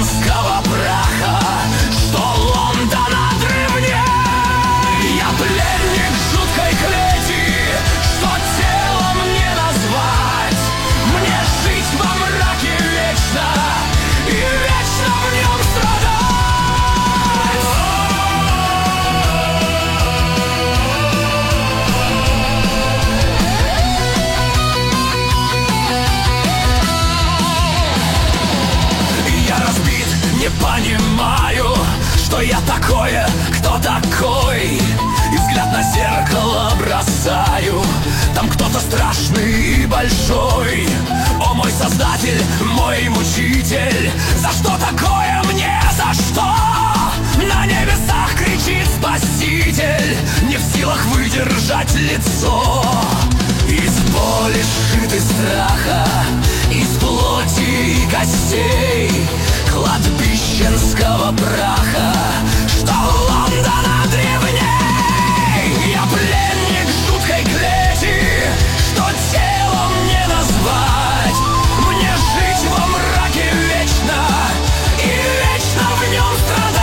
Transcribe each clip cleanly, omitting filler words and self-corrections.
Бищенского праха, что Лондона древней. Я пленник жуткой клети, что телом не назвать. Мне жить во мраке вечно и вечно в нем страдать. Я разбит, не понимаю, что я такое, кто такой. И взгляд на зеркало бросаю, там кто-то страшный и большой. О, мой создатель, мой мучитель, за что такое мне, за что? На небесах кричит спаситель, не в силах выдержать лицо. Из боли сшиты страха, из плоти и костей, кладбищенского праха, что Лондона древней. Я пленник жуткой клети, что телом не назвать. Мне жить во мраке вечно и вечно в нем страдать.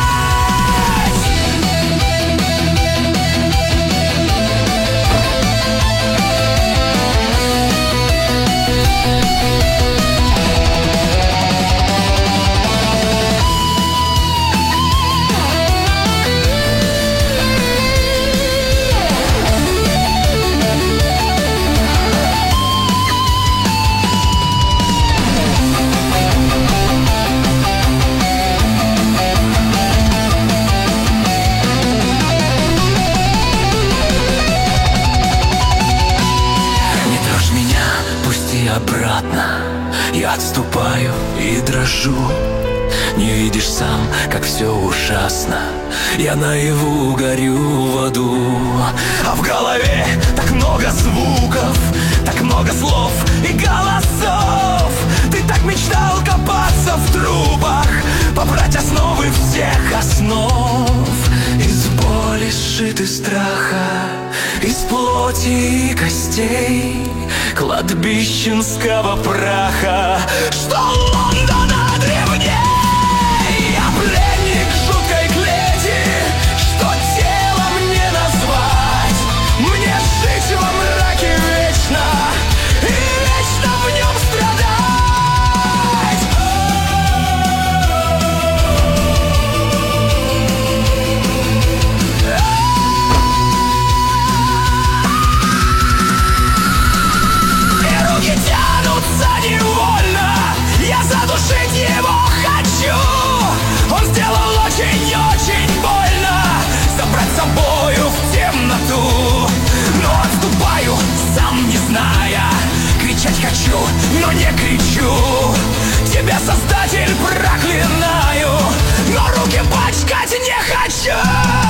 Обратно я отступаю и дрожу. Не видишь сам, как все ужасно. Я наяву горю в аду. А в голове так много звуков, так много слов и голосов. Ты так мечтал копаться в трубах, побрать основы всех основ. Из боли сшиты страха, из плоти и костей, кладбищенского праха, что Лондона древней. Я пленник жуткой клети, что телом не назвать. Мне жить во мраке вечно и вечно в нем страдать. Тянутся невольно, я задушить его хочу. Он сделал очень-очень больно, забрать с собою в темноту. Но отступаю, сам не зная, кричать хочу, но не кричу. Тебя, Создатель, проклинаю, но руки пачкать не хочу.